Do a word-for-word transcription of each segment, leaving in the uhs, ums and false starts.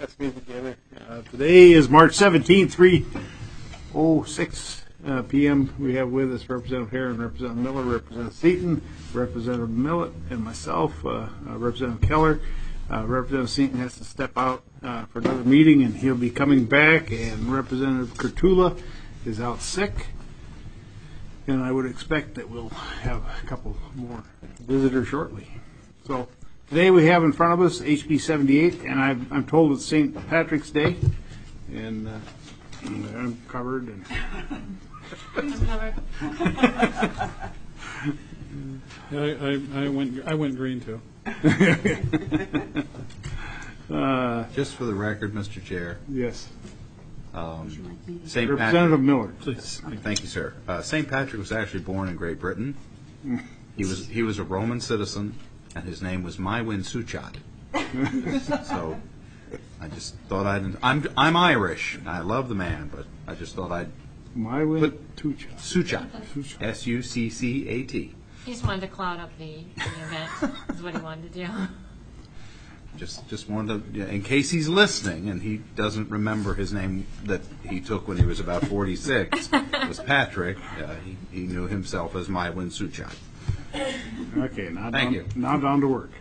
Let's get together. Uh, today is March seventeenth, three oh six uh, p m We have with us Representative Herron, Representative Miller, Representative Seaton, Representative Millett, and myself, uh, uh, Representative Keller. Uh, Representative Seaton has to step out uh, for another meeting, and he'll be coming back, and Representative Kurtula is out sick. And I would expect that we'll have a couple more visitors shortly. So today we have in front of us H B seventy-eight, and I'm, I'm told it's Saint Patrick's Day, and uh, I'm covered. And I'm covered. I, I, I went I went green too. uh, Just for the record, Mister Chair. Yes. Um, Saint Representative Patrick, Miller, Please. thank you, sir. Uh, Saint Patrick was actually born in Great Britain. He was he was a Roman citizen, and his name was Mywin Suchat. So I just thought I'd. I'm I'm Irish. I love the man, but I just thought I'd. Mywin Tucha. Suchat. S U C C A T. He just wanted to cloud up the, the event, is what he wanted to do. Just just wanted to, in case he's listening and he doesn't remember his name that he took when he was about forty-six, was Patrick. Uh, he, he knew himself as Mywin Suchat. Okay, now Thank down, you. now down to work.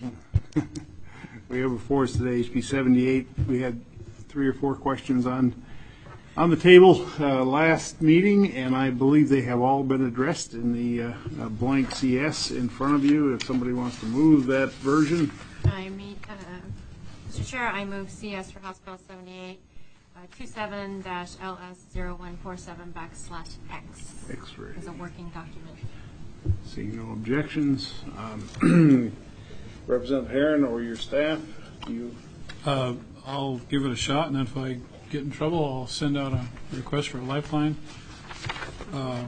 We have before us today H B seventy-eight. We had three or four questions on on the table uh, last meeting, and I believe they have all been addressed in the uh, uh, blank C S in front of you. If somebody wants to move that version. I mean, uh, Mister Chair, I move C S for House Bill seventy-eight, uh, twenty-seven dash L S zero one four seven backslash X X-ray. as a working document. Seeing no objections. Um, Representative Herron or your staff, you. Uh, I'll give it a shot, and then if I get in trouble, I'll send out a request for a lifeline. Uh,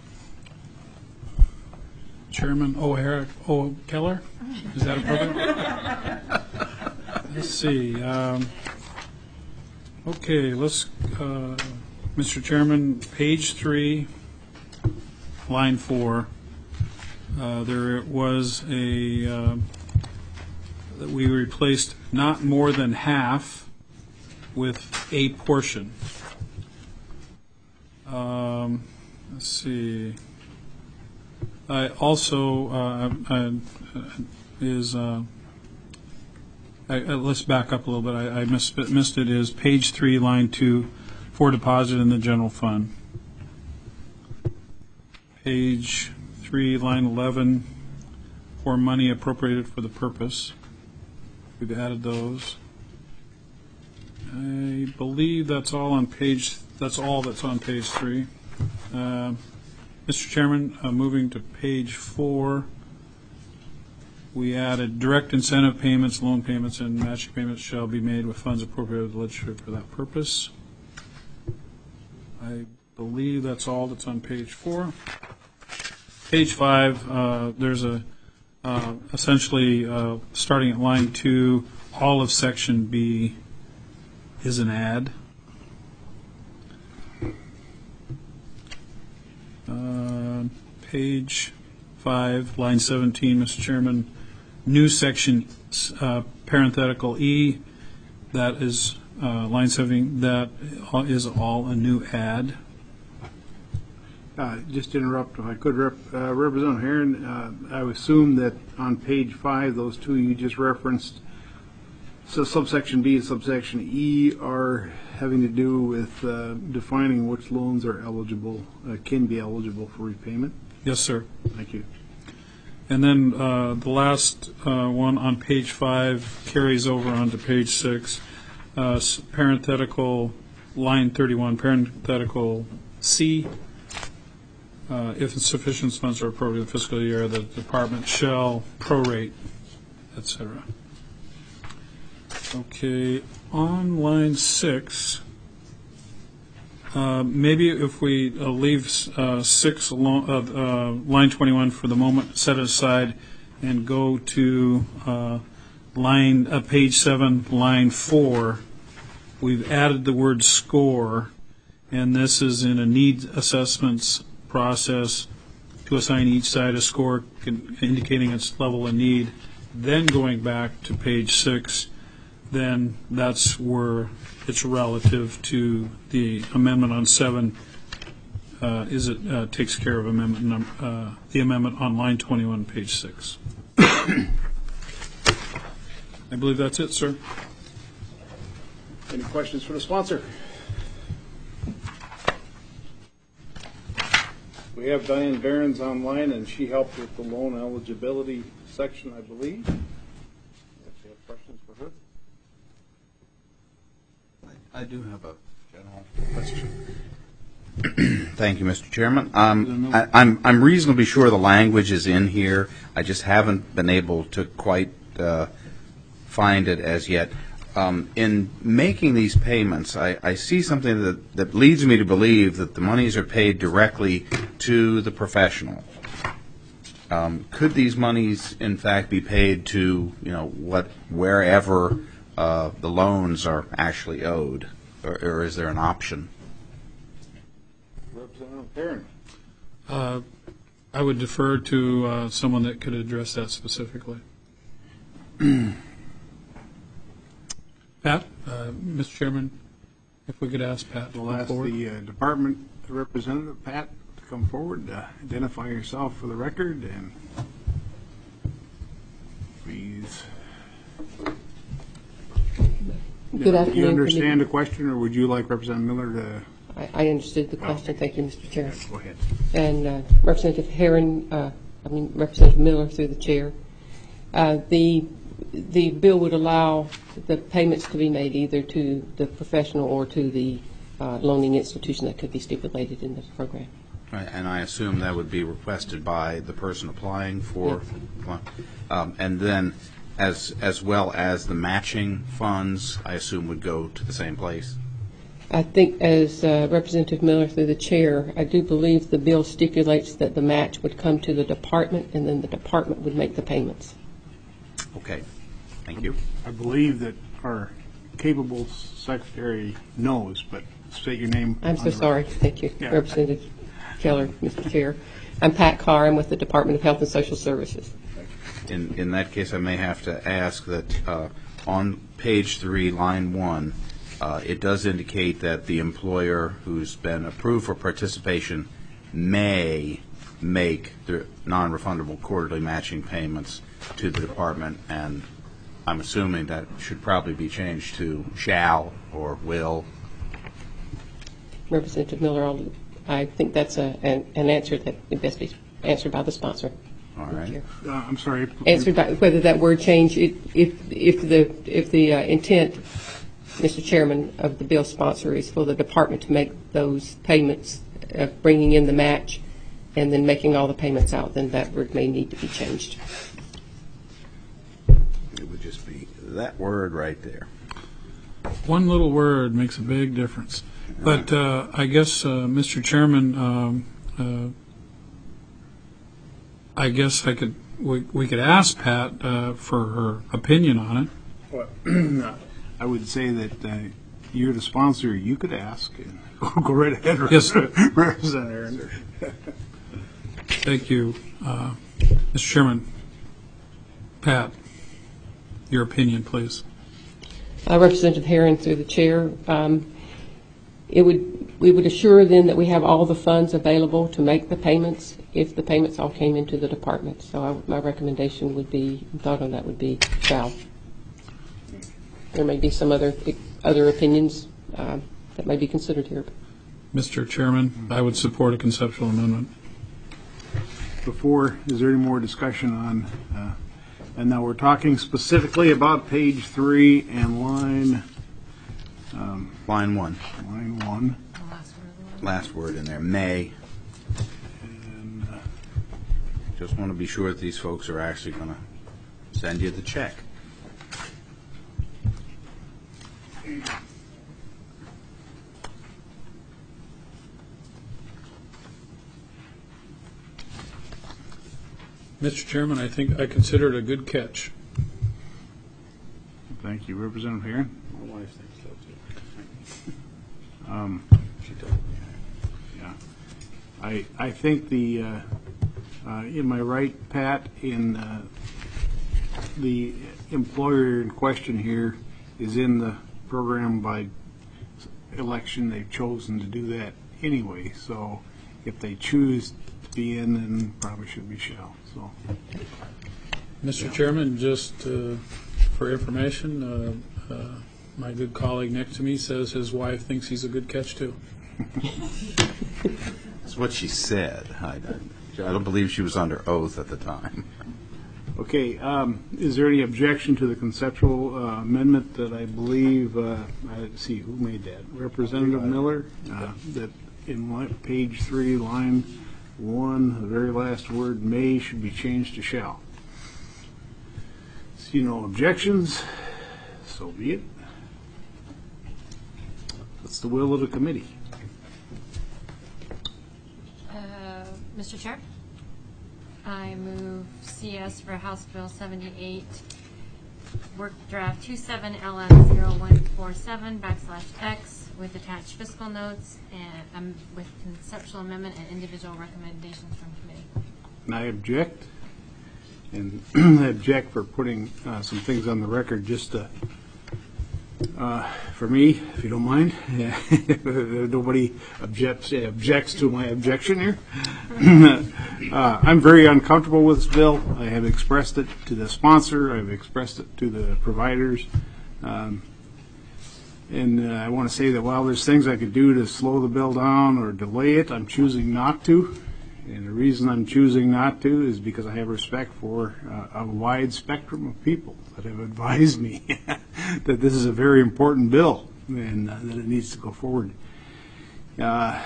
Chairman O'Hara O. Keller, is that appropriate? Let's see. Um, okay, let's, uh, Mister Chairman, page three, line four. Uh, there was a uh, that we replaced not more than half with a portion. Um, let's see. I also uh, uh, is uh, I, uh, let's back up a little bit. I, I missed, missed it. Is page three, line two, for deposit in the general fund. Page three, line eleven, for money appropriated for the purpose. We've added those. I believe that's all on page. That's all that's on page three. Uh, Mister Chairman, uh, moving to page four, we added direct incentive payments, loan payments, and matching payments shall be made with funds appropriated to the legislature for that purpose. I believe that's all that's on page four. Page five, uh, there's a uh, essentially uh, starting at line two, all of section B is an add. Uh, page five, line seventeen, Mister Chairman, new section uh, parenthetical E, that is uh, line seventeen, that is all a new add. Uh, just to interrupt, if I could, Rep, uh, Representative Herron, uh, I would assume that on page five, those two you just referenced, so subsection B and subsection E are having to do with uh, defining which loans are eligible, uh, can be eligible for repayment. Yes, sir. Thank you. And then uh, the last uh, one on page five carries over onto page six. Uh, parenthetical line thirty-one, parenthetical C. Uh, if insufficient funds are appropriate in the fiscal year, the department shall prorate, et cetera. Okay, on line six, uh, maybe if we uh, leave uh, six alone, uh, uh, line twenty-one for the moment, set it aside, and go to uh, line uh, page seven, line four. We've added the word score, and this is in a needs assessments process to assign each side a score indicating its level of need. Then going back to page six, then that's where it's relative to the amendment on seven. Uh, is it uh, takes care of amendment num- uh, the amendment on line twenty-one, page six. I believe that's it, sir. Any questions for the sponsor? We have Diane Behrens online, and she helped with the loan eligibility section, I believe. If you have questions for her. I do have a general question. Thank you, Mister Chairman. Um, I, I'm I'm reasonably sure the language is in here. I just haven't been able to quite uh, find it as yet. Um, in making these payments, I, I see something that, that leads me to believe that the monies are paid directly to the professional. Um, could these monies, in fact, be paid to, you know, what wherever uh, the loans are actually owed, or, or is there an option? Representative Perrin. Uh, I would defer to uh, someone that could address that specifically. Pat, uh, Mister Chairman, if we could ask Pat to We'll come ask forward. the uh, department representative, Pat, to come forward, uh, identify yourself for the record, and please. Good afternoon. Do you understand the question, or would you like Representative Miller to? I, I understood the question. Thank you, Mister Chair. Go ahead. And uh, Representative Herron, uh, I mean Representative Miller through the chair. Uh, the the bill would allow the payments to be made either to the professional or to the uh, loaning institution that could be stipulated in the program. Right, and I assume that would be requested by the person applying for, um, and then as as well as the matching funds, I assume would go to the same place. I think as uh, Representative Miller through the chair, I do believe the bill stipulates that the match would come to the department and then the department would make the payments. Okay, thank you. I believe that our capable secretary knows, but state your name. I'm on so the sorry. record. Thank you, Yeah. Representative Keller, Mister Chair. I'm Pat Carr. I'm with the Department of Health and Social Services. In in that case, I may have to ask that uh, on page three, line one, uh, it does indicate that the employer who's been approved for participation may make the non-refundable quarterly matching payments to the department, and I'm assuming that should probably be changed to shall or will. Representative Miller, I'll, I think that's a, an, an answer that would best be answered by the sponsor. All right. Chair. Uh, I'm sorry. Answered by whether that word change, it, if if the if the uh, intent, Mister Chairman, of the bill sponsor is for the department to make those payments, uh, bringing in the match, and then making all the payments out, then that word may need to be changed. It would just be that word right there. One little word makes a big difference. But uh, I guess, uh, Mister Chairman, um, uh, I guess I could we, we could ask Pat uh, for her opinion on it. Well, I would say that uh, you're the sponsor. You could ask. And go right ahead, Yes. Representative. Thank you, uh, Mister Chairman. Pat, your opinion, please. Uh, Representative Herron through the chair. Um, it would we would assure then that we have all the funds available to make the payments if the payments all came into the department. So I, my recommendation would be, thought on that would be shall. There may be some other other opinions uh, that may be considered here. Mister Chairman, I would support a conceptual amendment. Before, is there any more discussion on, uh, and now we're talking specifically about page three and line, Line one, line one. The last word of the word. last word in there, may. And, uh, Just want to be sure that these folks are actually going to send you the check. Mister Chairman, I think I consider it a good catch. Thank you, Representative Herron. My wife thinks so too. Um, She told me. Yeah. I, I think the, uh, uh, am I right, Pat, in uh, the employer in question here is in the program by election. They've chosen to do that anyway. So if they choose to be in, then probably should be shall. So, Mister Chairman, just uh, for information, uh, uh, my good colleague next to me says his wife thinks he's a good catch, too. That's what she said. I don't, I don't believe she was under oath at the time. okay, um, is there any objection to the conceptual uh, amendment that I believe, uh, I see who made that, Representative Miller, uh, that in li- page three, line one, the very last word, may, should be changed to shall. See no objections, so be it. What's the will of the committee? Uh, Mister Chair, I move C S for House Bill seventy-eight, work draft two seven L S zero one four seven backslash X with attached fiscal notes and um, with conceptual amendment and individual recommendations from committee. And I object, and I object for putting uh, some things on the record just to, uh, for me, if you don't mind. Nobody objects objects to my objection here. uh, I'm very uncomfortable with this bill. I have expressed it to the sponsor. I've expressed it to the providers. Um, and uh, I want to say that while there's things I could do to slow the bill down or delay it, I'm choosing not to. And the reason I'm choosing not to is because I have respect for uh, a wide spectrum of people that have advised me that this is a very important bill and uh, that it needs to go forward. Uh,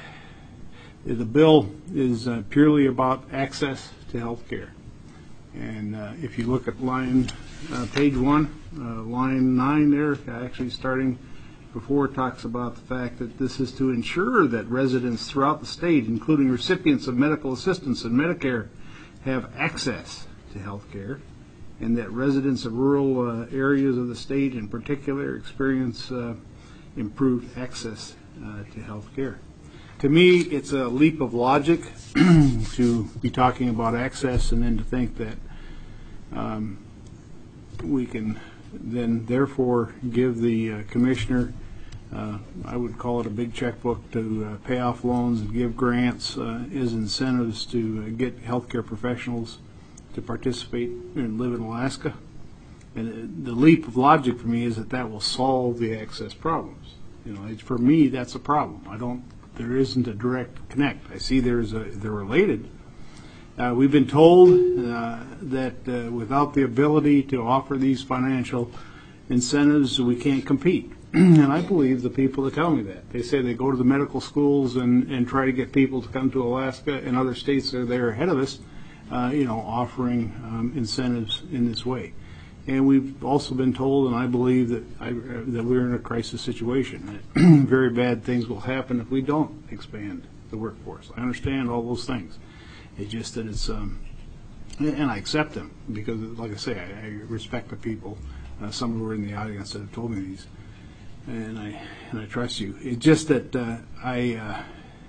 the bill is uh, purely about access to health care. And uh, if you look at line, uh, page one, uh, line nine there, actually starting before, it talks about the fact that this is to ensure that residents throughout the state, including recipients of medical assistance and Medicare, have access to health care, and that residents of rural uh, areas of the state in particular experience uh, improved access uh, to health care. To me, it's a leap of logic to be talking about access and then to think that um, we can then therefore give the uh, commissioner, uh, I would call it a big checkbook, to uh, pay off loans and give grants uh, as incentives to uh, get healthcare professionals to participate and live in Alaska. And uh, the leap of logic for me is that that will solve the access problems. You know, it's, for me, that's a problem. I don't. There isn't a direct connect. I see there's a, they're related. Uh, we've been told uh, that uh, without the ability to offer these financial incentives, we can't compete. And I believe the people that tell me that. They say they go to the medical schools and, and try to get people to come to Alaska, and other states that are there ahead of us, uh, you know, offering um, incentives in this way. And we've also been told, and I believe that I, that we're in a crisis situation. Very bad things will happen if we don't expand the workforce. I understand all those things. It's just that it's, um, and I accept them because, like I say, I, I respect the people, uh, some who are in the audience that have told me these, and I and I trust you. It's just that uh, I. Uh,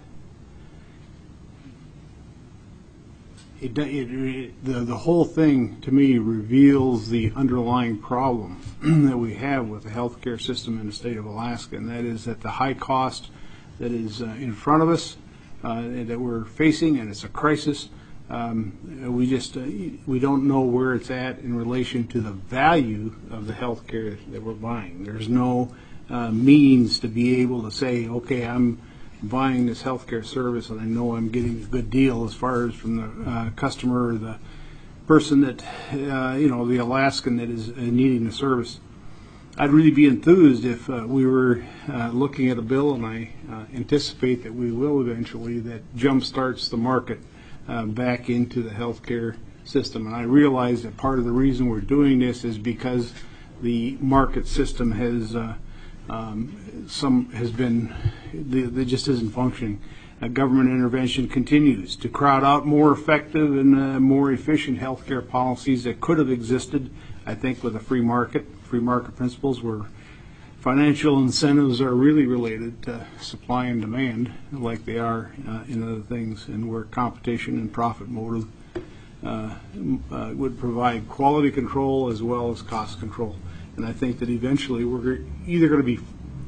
It, it, it, the, the whole thing, to me, reveals the underlying problem that we have with the healthcare system in the state of Alaska, and that is that the high cost that is uh, in front of us, uh, that we're facing, and it's a crisis, um, we just uh, we don't know where it's at in relation to the value of the healthcare that we're buying. There's no uh, means to be able to say, okay, I'm buying this healthcare service, and I know I'm getting a good deal as far as from the uh, customer or the person that, uh, you know, the Alaskan that is uh, needing the service. I'd really be enthused if uh, we were uh, looking at a bill, and I uh, anticipate that we will eventually, that jumpstarts the market uh, back into the healthcare system. And I realize that part of the reason we're doing this is because the market system has uh, Um, some has been, it just isn't functioning. Uh, government intervention continues to crowd out more effective and uh, more efficient healthcare policies that could have existed, I think, with a free market, free market principles where financial incentives are really related to supply and demand, like they are uh, in other things, and where competition and profit motive uh, uh, would provide quality control as well as cost control. And I think that eventually we're either going to be,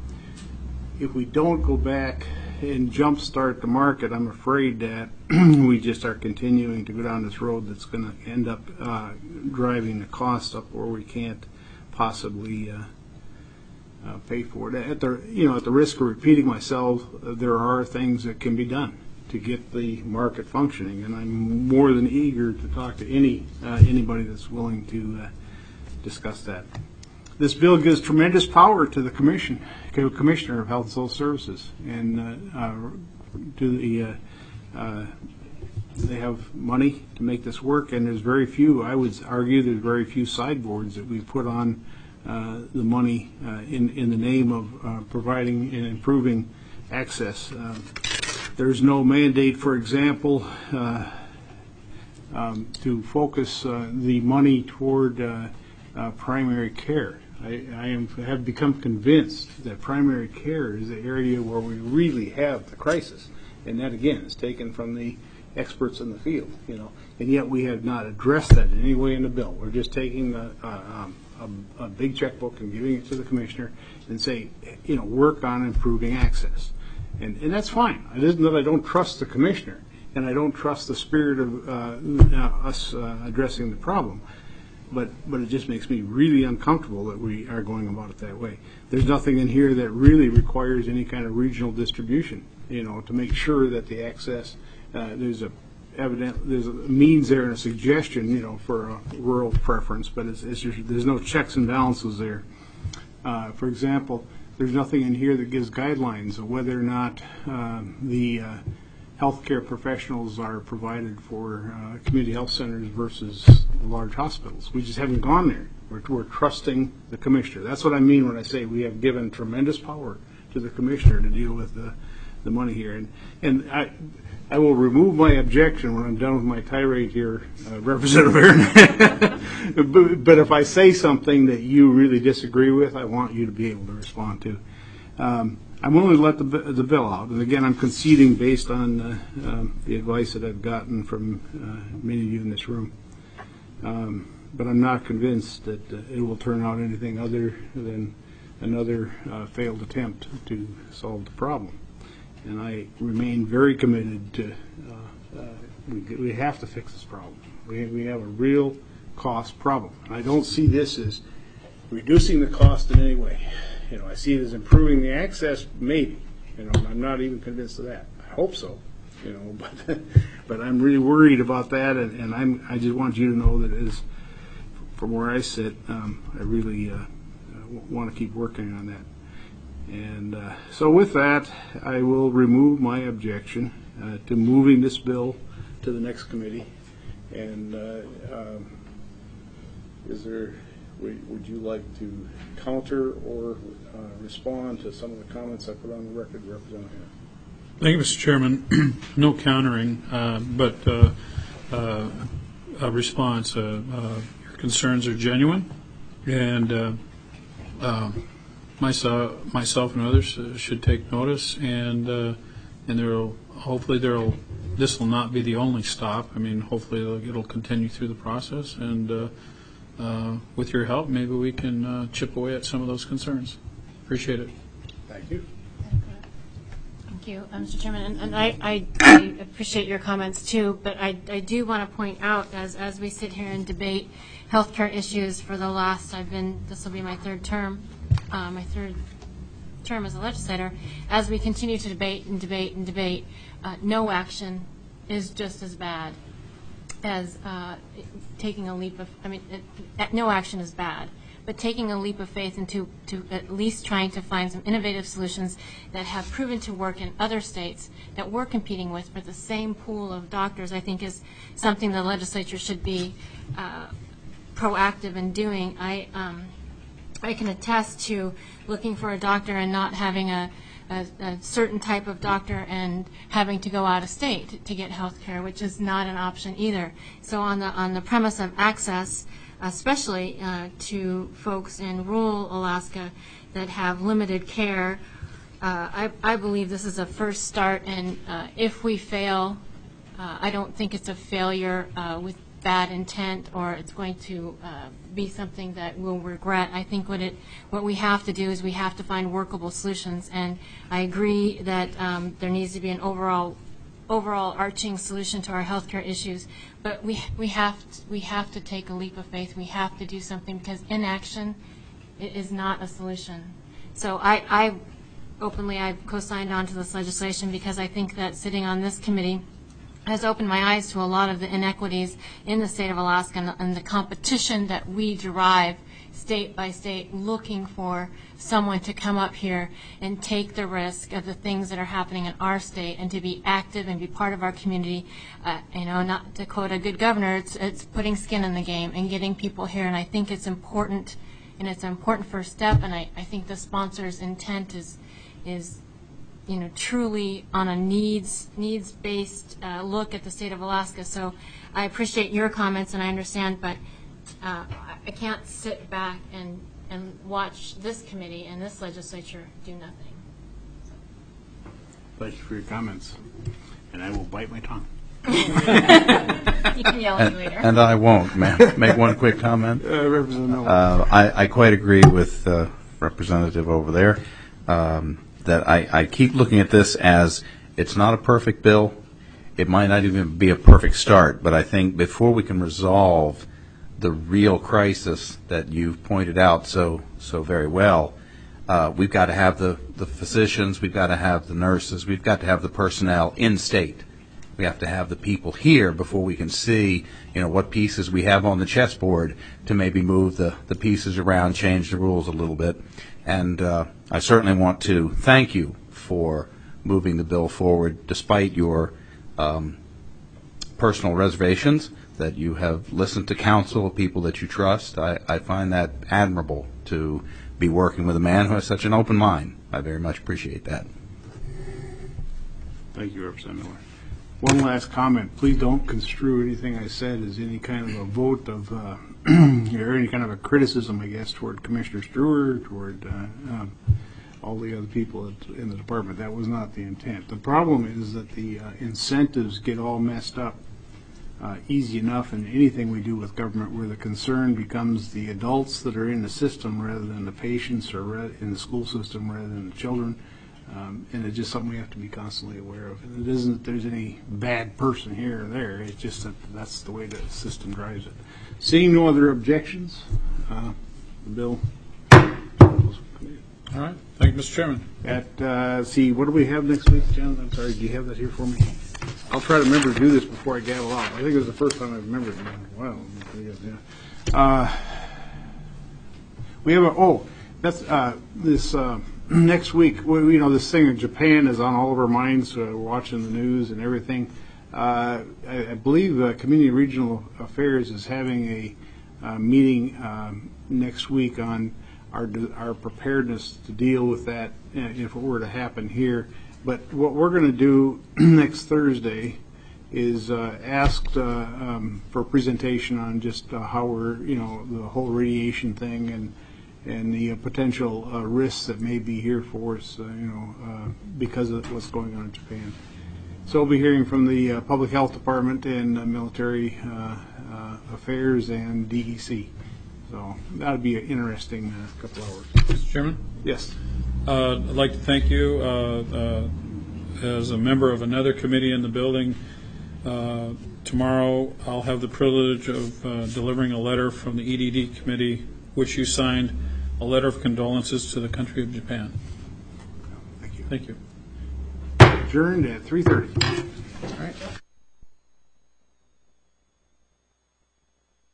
if we don't go back and jumpstart the market, I'm afraid that we just are continuing to go down this road that's going to end up uh, driving the cost up where we can't possibly uh, uh, pay for it. At the, you know, at the risk of repeating myself, uh, there are things that can be done to get the market functioning, and I'm more than eager to talk to any uh, anybody that's willing to uh, discuss that. This bill gives tremendous power to the commission, to the Commissioner of Health and Social Services, and uh, uh, to the uh, uh, they have money to make this work, and there's very few, I would argue, there's very few sideboards that we put on uh, the money uh, in in the name of uh, providing and improving access. Uh, there's no mandate, for example, uh, um, to focus uh, the money toward uh, uh, primary care. I, I am, have become convinced that primary care is the area where we really have the crisis, and that again is taken from the experts in the field, you know, and yet we have not addressed that in any way in the bill. We're just taking a, a, a, a big checkbook and giving it to the commissioner and say, you know, work on improving access, and and that's fine. It isn't that I don't trust the commissioner and I don't trust the spirit of uh, us uh, addressing the problem. But but it just makes me really uncomfortable that we are going about it that way. There's nothing in here that really requires any kind of regional distribution, you know, to make sure that the access, uh, there's a evident, there's a means there and a suggestion, you know, for a rural preference, but it's, it's just, there's no checks and balances there. Uh, for example, there's nothing in here that gives guidelines of whether or not um, the uh, healthcare professionals are provided for uh, community health centers versus large hospitals. We just haven't gone there. We're, we're trusting the commissioner. That's what I mean when I say we have given tremendous power to the commissioner to deal with the, the money here. And and I I will remove my objection when I'm done with my tirade here, uh, Representative Aaron. but, but if I say something that you really disagree with, I want you to be able to respond to. Um, I'm willing to let the, the bill out, and again, I'm conceding based on uh, um, the advice that I've gotten from uh, many of you in this room. Um, but I'm not convinced that uh, it will turn out anything other than another uh, failed attempt to solve the problem. And I remain very committed to, uh, uh, we, we have to fix this problem. We, we have a real cost problem. And I don't see this as reducing the cost in any way. You know, I see it as improving the access, maybe. You know, I'm not even convinced of that. I hope so. You know, but but I'm really worried about that, and, and I'm I just want you to know that as from where I sit, um, I really uh, want to keep working on that. And uh, so with that, I will remove my objection uh, to moving this bill to the next committee. And uh, um, is there? Would you like to counter or uh, respond to some of the comments I put on the record, Representative? Thank you, Mister Chairman. No countering, uh, but uh, uh, a response. Uh, uh, your concerns are genuine, and uh, uh, myself, myself and others uh, should take notice. And uh, and there will hopefully there will this will not be the only stop. I mean, hopefully it'll, it'll continue through the process and. Uh, Uh, with your help, maybe we can uh, chip away at some of those concerns. Appreciate it. Thank you. Thank you, uh, Mister Chairman. And, and I, I, I appreciate your comments too, but I, I do want to point out as, as we sit here and debate healthcare issues for the last, I've been, this will be my third term, uh, my third term as a legislator, as we continue to debate and debate and debate, uh, no action is just as bad as uh, taking a leap of, I mean, it, no action is bad, but taking a leap of faith into to at least trying to find some innovative solutions that have proven to work in other states that we're competing with for the same pool of doctors, I think is something the legislature should be uh, proactive in doing. I, um, I can attest to looking for a doctor and not having a A, a certain type of doctor and having to go out of state to get health care, which is not an option either. So on the on the premise of access, especially uh, to folks in rural Alaska that have limited care, uh, I, I believe this is a first start, and uh, if we fail, uh, I don't think it's a failure uh, with bad intent or it's going to uh, be something that we'll regret. I think what it, what we have to do is we have to find workable solutions. And I agree that um, there needs to be an overall, overall arching solution to our healthcare issues. But we we have to, we have to take a leap of faith. We have to do something because inaction is not a solution. So I, I openly I co-signed on to this legislation because I think that sitting on this committee has opened my eyes to a lot of the inequities in the state of Alaska and the, and the competition that we derive state by state, looking for someone to come up here and take the risk of the things that are happening in our state and to be active and be part of our community. Uh, you know, not to quote a good governor, it's, it's putting skin in the game and getting people here. And I think it's important, and it's an important first step. And I, I think the sponsor's intent is, is, you know, truly on a needs needs based uh, look at the state of Alaska. So I appreciate your comments, and I understand, but uh, I can't sit back and and watch this committee and this legislature do nothing. Thank you for your comments, and I will bite my tongue. You can yell at And, me later. and I won't. May I make one quick comment? Uh, Representative Miller. Uh, I, I quite agree with uh, Representative over there. Um, that I, I keep looking at this as it's not a perfect bill. It might not even be a perfect start, but I think before we can resolve the real crisis that you've pointed out so so very well, uh, we've got to have the, the physicians, we've got to have the nurses, we've got to have the personnel in state. We have to have the people here before we can see, you know, what pieces we have on the chessboard to maybe move the, the pieces around, change the rules a little bit. And uh, I certainly want to thank you for moving the bill forward despite your um, personal reservations, that you have listened to counsel of people that you trust. I, I find that admirable to be working with a man who has such an open mind. I very much appreciate that. Thank you, Representative Miller. One last comment. Please don't construe anything I said as any kind of a vote of, uh, or any kind of a criticism, I guess, toward Commissioner Struer, toward uh, um, all the other people in the department. That was not the intent. The problem is that the uh, incentives get all messed up uh, easy enough in anything we do with government, where the concern becomes the adults that are in the system rather than the patients, or re- in the school system rather than the children. Um, and it's just something we have to be constantly aware of. And it isn't that there's any bad person here or there. It's just that that's the way the system drives it. Seeing no other objections, uh, the bill. All right. Thank you, Mister Chairman. At, uh, see, what do we have next week, John? I'm sorry, do you have that here for me? I'll try to remember to do this before I gavel out. I think it was the first time I've remembered it. Wow. Yeah. Uh, we have a, oh, that's uh, this. Uh, Next week, well, you know, this thing in Japan is on all of our minds. Uh, we're watching the news and everything. Uh, I, I believe uh, Community and Regional Affairs is having a uh, meeting um, next week on our our preparedness to deal with that uh, if it were to happen here. But what we're going to do next Thursday is uh, ask uh, um, for a presentation on just uh, how we're, you know, the whole radiation thing and and the uh, potential uh, risks that may be here for us, uh, you know, uh, because of what's going on in Japan. So we'll be hearing from the uh, Public Health Department and uh, Military uh, uh, Affairs and D E C. So that'll be an interesting uh, couple hours. Mister Chairman? Yes. Uh, I'd like to thank you uh, uh, as a member of another committee in the building. Uh, tomorrow I'll have the privilege of uh, delivering a letter from the E D D committee, which you signed, a letter of condolences to the country of Japan. Thank you. Thank you. Adjourned at three thirty. All right.